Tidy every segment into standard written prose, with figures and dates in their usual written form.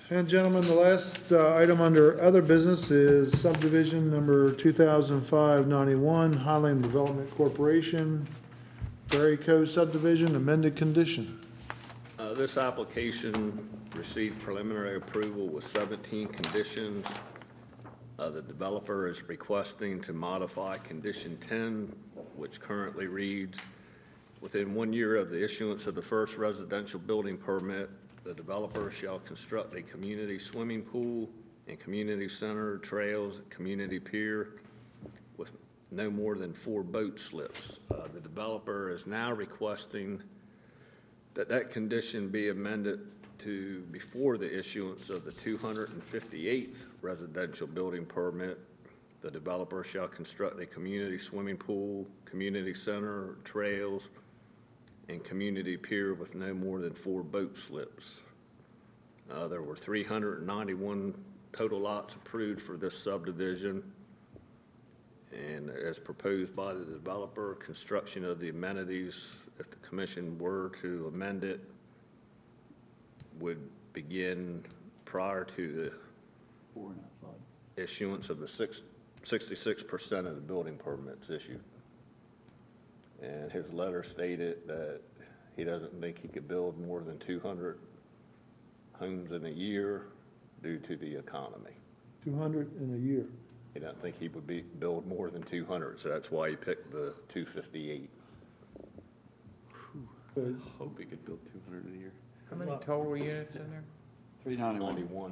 And gentlemen, the last item under other business is subdivision number 2005-91, Highland Development Corporation, Berry Cove subdivision, amended condition. This application received preliminary approval with 17 conditions. The developer is requesting to modify condition 10, which currently reads, within 1 year of the issuance of the first residential building permit, the developer shall construct a community swimming pool and community center, trails, community pier with no more than 4 boat slips. The developer is now requesting that condition be amended to before the issuance of the 258th residential building permit. The developer shall construct a community swimming pool, community center, trails, and community pier with no more than 4 boat slips. There were 391 total lots approved for this subdivision, and as proposed by the developer, construction of the amenities, if the commission were to amend it, would begin prior to the issuance of the 66% of the building permits issued. And his letter stated that he doesn't think he could build more than 200 homes in a year due to the economy. 200 in a year. He doesn't think he would build more than 200, so that's why he picked the 258. Hope he could build 200 in a year. How many total units in there? 391.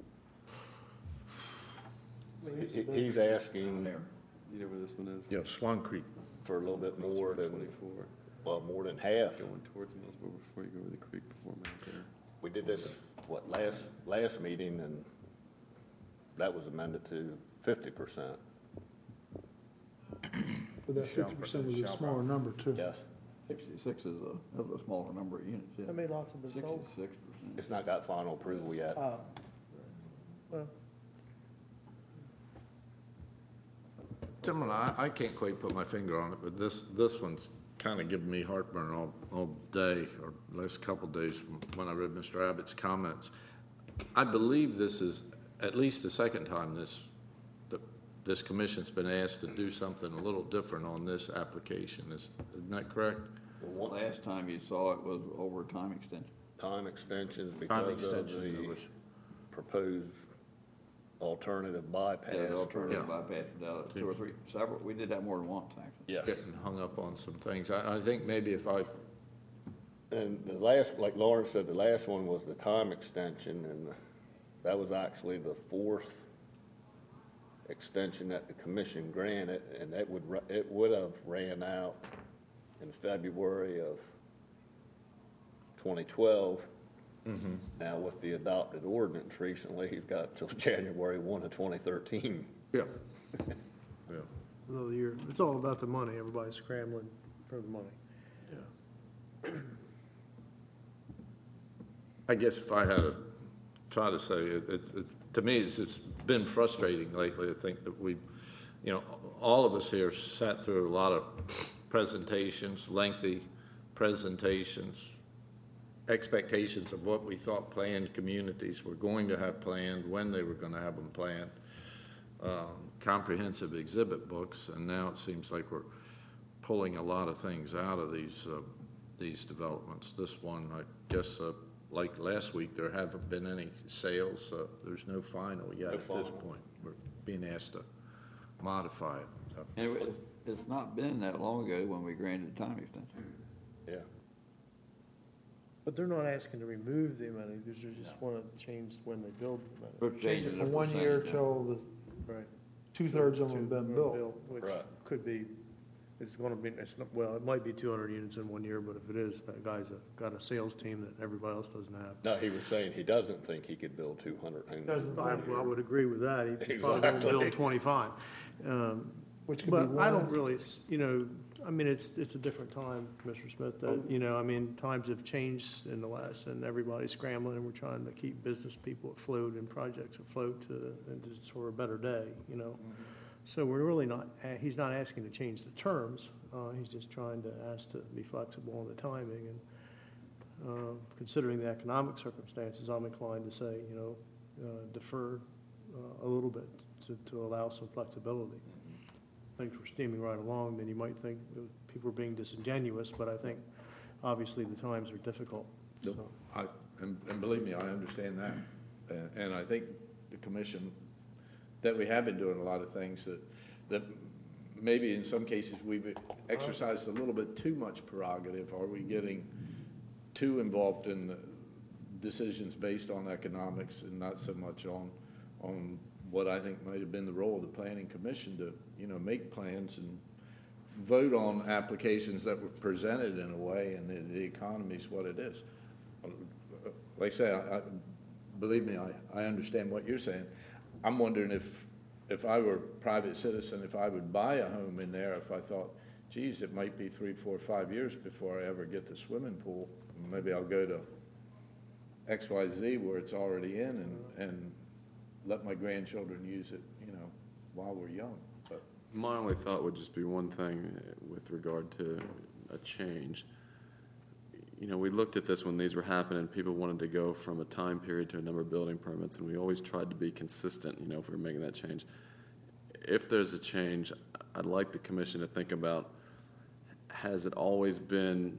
He's asking You know where this one is? Yeah, Swan Creek. for a little bit more than, 24. well, more than half. Going towards Millsboro before you go over the creek before Mount there. We did this, last meeting, and that was amended to 50%. But that 50% is a smaller number too. Yes. 66 is a smaller number of units, yeah. How many lots have been sold? 66%. It's not got final approval yet. Well, Gentlemen, I can't quite put my finger on it, but this one's kind of giving me heartburn all day, or last couple of days when I read Mr. Abbott's comments. I believe this is at least the second time this commission's been asked to do something a little different on this application. Isn't that correct? The last time you saw it was over a time extension. Time extensions because of the proposed alternative bypass. Yeah, the alternative Yeah. bypass without 2 or 3, several, we did that more than once, actually. Yes. Getting hung up on some things. I think maybe if And the last, like Lauren said, the last one was the time extension, and that was actually the 4th extension that the commission granted, and it would have ran out in February of 2012. Mm-hmm. Now with the adopted ordinance recently, he's got till January 1 of 2013. yeah. another year. It's all about the money. Everybody's scrambling for the money. I guess if I had to try to say it, to me, it's been frustrating lately. I think that all of us here sat through a lot of presentations, lengthy presentations, expectations of what we thought planned communities were going to have planned, when they were going to have them planned, comprehensive exhibit books, and now it seems like we're pulling a lot of things out of these developments. This one, I guess, like last week, there haven't been any sales. There's no final yet at this point. We're being asked to modify it. So. And it's not been that long ago when we granted a time extension. Yeah. But they're not asking to remove the amenities, they just want to change when they build the amenities. Change it from 1 year till the Right. 2/3 of them have been built. Which Right. could be, it's going to be, well, it might be 200 units in 1 year, but if it is, that guy's got a sales team that everybody else doesn't have. No, he was saying he doesn't think he could build 200 homes. I would agree with that. He probably won't Exactly. build 25. Which could be But I one. don't really, I mean, it's a different time, Mr. Smith, that, times have changed in the last, and everybody's scrambling, and we're trying to keep business people afloat and projects afloat into sort of a better day, So we're really he's not asking to change the terms, he's just trying to ask to be flexible on the timing, and considering the economic circumstances, I'm inclined to say, defer a little bit to allow some flexibility. Things were steaming right along, then you might think people are being disingenuous, but I think obviously the times are difficult. So, And believe me, I understand that. And I think the commission, that we have been doing a lot of things that maybe in some cases we've exercised a little bit too much prerogative. Are we getting too involved in the decisions based on economics and not so much on what I think might have been the role of the planning commission to, make plans and vote on applications that were presented in a way, and the economy is what it is. Like I say, believe me, I understand what you're saying. I'm wondering if I were a private citizen, if I would buy a home in there, if I thought, geez, it might be 3, 4, 5 years before I ever get the swimming pool, maybe I'll go to XYZ where it's already in and let my grandchildren use it, while we're young. But My only thought would just be one thing with regard to a change. We looked at this when these were happening. People wanted to go from a time period to a number of building permits, and we always tried to be consistent, if we were making that change. If there's a change, I'd like the commission to think about, has it always been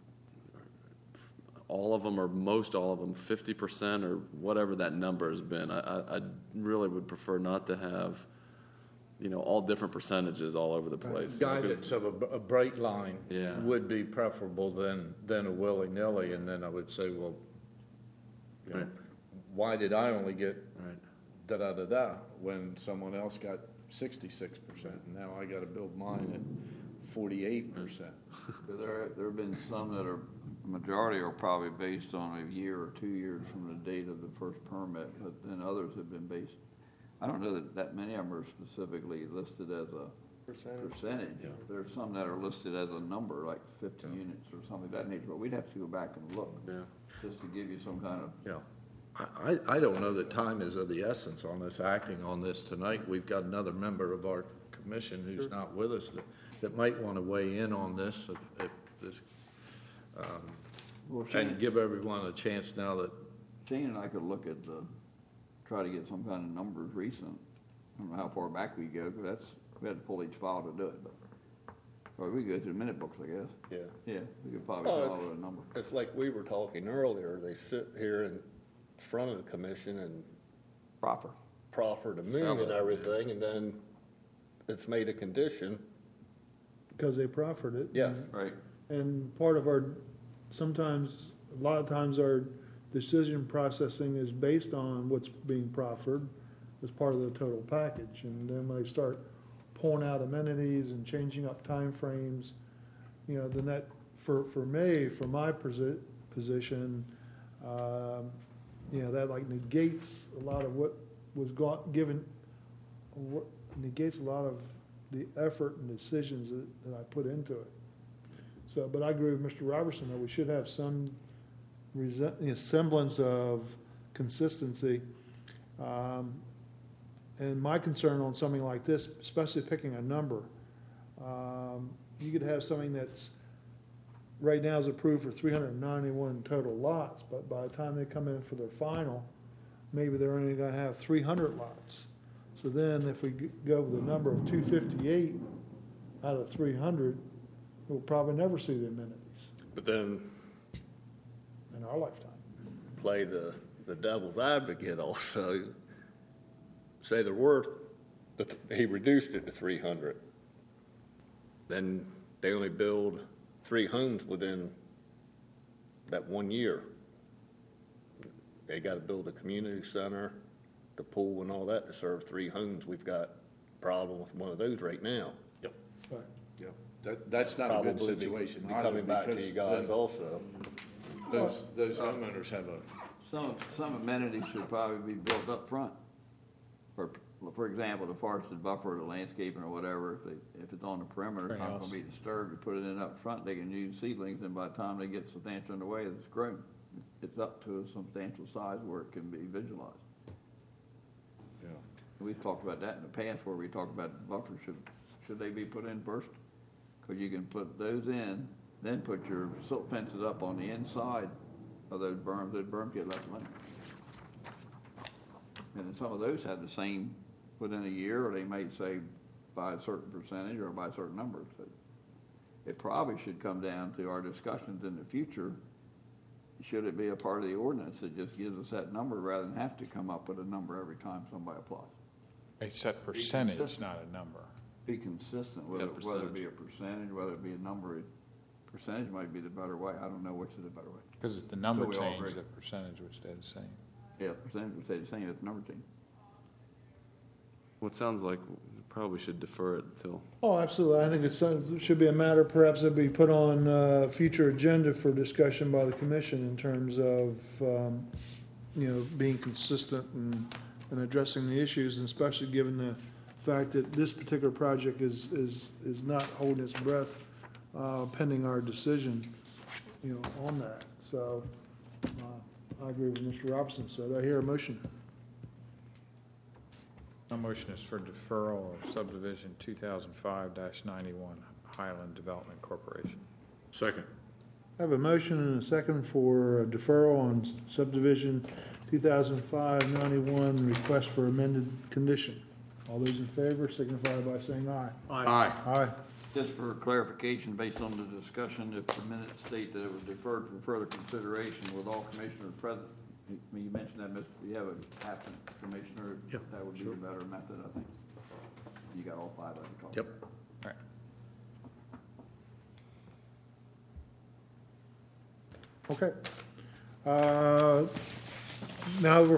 all of them or most all of them, 50% or whatever that number has been? I really would prefer not to have, all different percentages all over the place. guidance of a bright line Yeah. would be preferable than a willy-nilly, and then I would say, well, Right. why did I only get Right. da-da-da-da when someone else got 66%, and now I gotta build mine at 48%? There have been some that are, majority are probably based on a year or 2 years from the date of the first permit, but then others have been based, I don't know that many of them are specifically listed as a percentage. Yeah. There are some that are listed as a number, like 50 units or something of that nature, but we'd have to go back and look, Yeah. just to give you some kind of, Yeah. I don't know that time is of the essence on this, acting on this tonight. We've got another member of our commission who's not with us that might want to weigh in on this, if this, well, and give everyone a chance now that, Shane and I could look at try to get some kind of numbers recent. I don't know how far back we go, because we had to pull each file to do it, but, or we go through the minute books, I guess. Yeah. Yeah, we could probably Oh, follow a number. It's like we were talking earlier, they sit here in front of the commission and proffer the moon and everything, and then it's made a condition. because they proffered it. Yes. Right. And part of a lot of times our decision processing is based on what's being proffered as part of the total package. And then when they start pulling out amenities and changing up timeframes, then that, for me, from my position, that like negates a lot of what was given, what negates a lot of the effort and decisions that I put into it. So, but I agree with Mr. Robertson that we should have some semblance of consistency. And my concern on something like this, especially picking a number, you could have something that's right now is approved for 391 total lots, but by the time they come in for their final, maybe they're only going to have 300 lots. So then if we go with the number of 258 out of 300, we'll probably never see the amenities But then in our lifetime. play the devil's advocate also. Say they're worth, he reduced it to 300. Then they only build 3 homes within that 1 year. They got to build a community center, the pool and all that to serve 3 homes. We've got a problem with one of those right now. Right. that's not a good Probably situation. be coming back to you guys also. Those homeowners have Some amenities should probably be built up front. For example, the forested buffer, the landscaping or whatever, if it's on the perimeter, it's not gonna be disturbed, you put it in up front, they can use seedlings, and by the time they get substantial in the way, it's grown. It's up to a substantial size where it can be visualized. Yeah. We've talked about that in the past, where we talked about buffers, should they be put in first? Because you can put those in, then put your silt fences up on the inside of those berms get left limit. And then some of those have the same within a year, or they may say by a certain percentage or by a certain number. So it probably should come down to our discussions in the future. Should it be a part of the ordinance that just gives us that number rather than have to come up with a number every time somebody applies? A set percentage, not a number. Be consistent, whether it be a percentage, whether it be a number. Percentage might be the better way. I don't know which is the better way. Because if the number So we all changed, agree. the percentage would stay the same. Yeah, percentage would stay the same if the number changed. Well, it sounds like we probably should defer it until, Oh, absolutely. I think it should be a matter perhaps that be put on a future agenda for discussion by the commission in terms of, being consistent and addressing the issues, and especially given the fact that this particular project is not holding its breath pending our decision, on that. So I agree with Mr. Robinson. So do I hear a motion? My motion is for deferral of subdivision 2005-91 Highland Development Corporation. Second. I have a motion and a second for deferral on subdivision 2005-91, request for amended condition. All those in favor signify by saying aye. Aye. Aye. Just for clarification, based on the discussion, if the minutes state that it was deferred for further consideration with all commissioners present, you mentioned that, Mr., you have an absent commissioner, that would be the better method, I think. You got all five of them called. Yep. All right. Okay. Now we're